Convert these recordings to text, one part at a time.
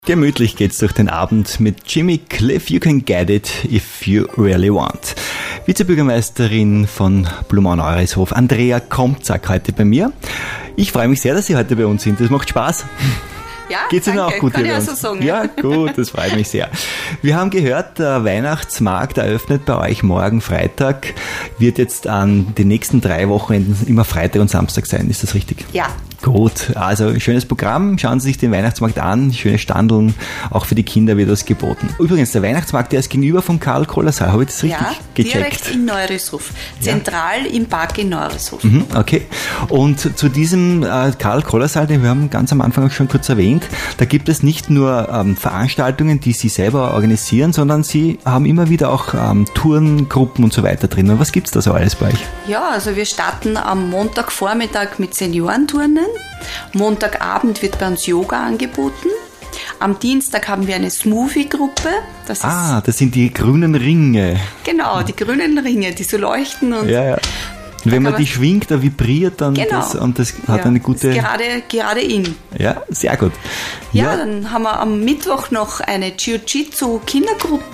Gemütlich geht's durch den Abend mit Jimmy Cliff. You can get it if you really want. Vizebürgermeisterin von Blumau-Neurelshof, Andrea Komzak, heute bei mir. Ich freue mich sehr, dass Sie heute bei uns sind. Das macht Spaß. Ja, geht's Ihnen auch gut kann hier ich bei uns? auch so sagen. Ja, gut, das freut mich sehr. Wir haben gehört, der Weihnachtsmarkt eröffnet bei euch morgen Freitag, wird jetzt an den nächsten 3 Wochenenden immer Freitag und Samstag sein. Ist das richtig? Ja. Gut, also schönes Programm. Schauen Sie sich den Weihnachtsmarkt an. Schöne Standeln. Auch für die Kinder wird das geboten. Übrigens, der Weihnachtsmarkt, der ist gegenüber vom Karl-Kohler-Saal. Habe ich das richtig gecheckt? Direkt in Neurelshof. Zentral im Park in Neurelshof. Okay. Und zu diesem Karl-Kohler-Saal, den wir haben ganz am Anfang auch schon kurz erwähnt, da gibt es nicht nur Veranstaltungen, die Sie selber organisieren, sondern Sie haben immer wieder auch Tourengruppen und so weiter drin. Und was gibt es da so alles bei euch? Ja, also wir starten am Montagvormittag mit Seniorenturnen. Montagabend wird bei uns Yoga angeboten. Am Dienstag haben wir eine Smoothie-Gruppe. Das sind die grünen Ringe. Genau, die grünen Ringe, die so leuchten. Und ja. Und wenn man die schwingt, da vibriert dann das hat eine gute... Ist gerade in. Ja, sehr gut. Ja, dann haben wir am Mittwoch noch eine Jiu-Jitsu-Kindergruppe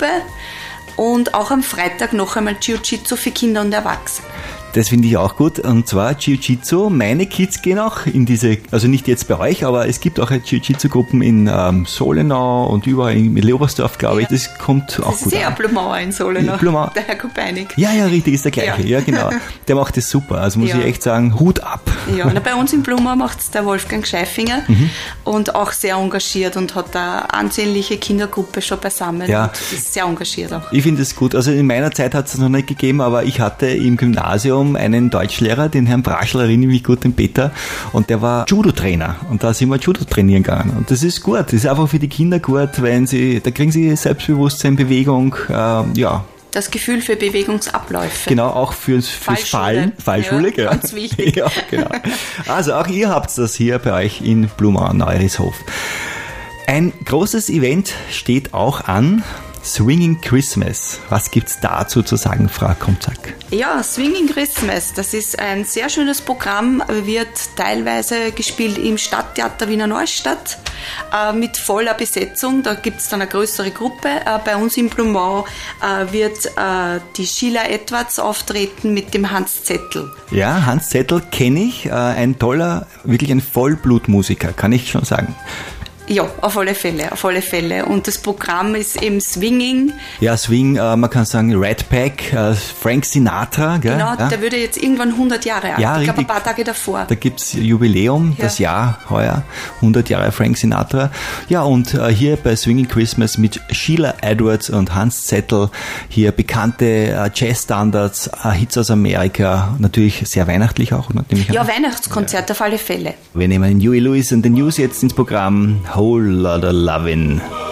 und auch am Freitag noch einmal Jiu-Jitsu für Kinder und Erwachsene. Das finde ich auch gut. Und zwar Jiu-Jitsu. Meine Kids gehen auch in diese, also nicht jetzt bei euch, aber es gibt auch Jiu-Jitsu-Gruppen in Solenau und überall in Leobersdorf, glaube ich. Das kommt auch gut an. Das ist Blumauer in Solenau, Blumauer. Der Herr Kopeinig. Ja, richtig, ist der gleiche. Ja, genau. Der macht das super. Also muss ich echt sagen, Hut ab. Ja, bei uns in Blumau macht es der Wolfgang Scheifinger und auch sehr engagiert und hat eine ansehnliche Kindergruppe schon beisammen. Ja. Und ist sehr engagiert auch. Ich finde es gut. Also in meiner Zeit hat es noch nicht gegeben, aber ich hatte im Gymnasium einen Deutschlehrer, den Herrn Braschl, erinnere mich gut, den Peter, und der war Judo-Trainer und da sind wir Judo trainieren gegangen und das ist gut, das ist einfach für die Kinder gut, da kriegen sie Selbstbewusstsein, Bewegung, Das Gefühl für Bewegungsabläufe. Genau, auch fürs Fallen. Fallschule, ja. Ganz wichtig. Ja, genau. Also auch ihr habt das hier bei euch in Blumau-Neurelshof. Ein großes Event steht auch an. Swinging Christmas. Was gibt's dazu zu sagen, Frau Komzak? Ja, Swinging Christmas, das ist ein sehr schönes Programm, wird teilweise gespielt im Stadttheater Wiener Neustadt mit voller Besetzung. Da gibt's dann eine größere Gruppe. Bei uns in Blumau wird die Sheila Edwards auftreten mit dem Hans Zettel. Ja, Hans Zettel kenne ich. Wirklich ein Vollblutmusiker, kann ich schon sagen. Ja, auf alle Fälle. Und das Programm ist eben Swinging. Ja, Swing, man kann sagen Rat Pack, Frank Sinatra. Gell? Genau, der würde jetzt irgendwann 100 Jahre alt. Ja, ich glaube, ein paar Tage davor. Da gibt's Jubiläum, das Jahr heuer, 100 Jahre Frank Sinatra. Ja, und hier bei Swinging Christmas mit Sheila Edwards und Hans Zettel, hier bekannte Jazzstandards, Hits aus Amerika, natürlich sehr weihnachtlich auch. Ja, Weihnachtskonzert auf alle Fälle. Wir nehmen Huey Lewis und the News jetzt ins Programm. Whole Lotta Lovin'.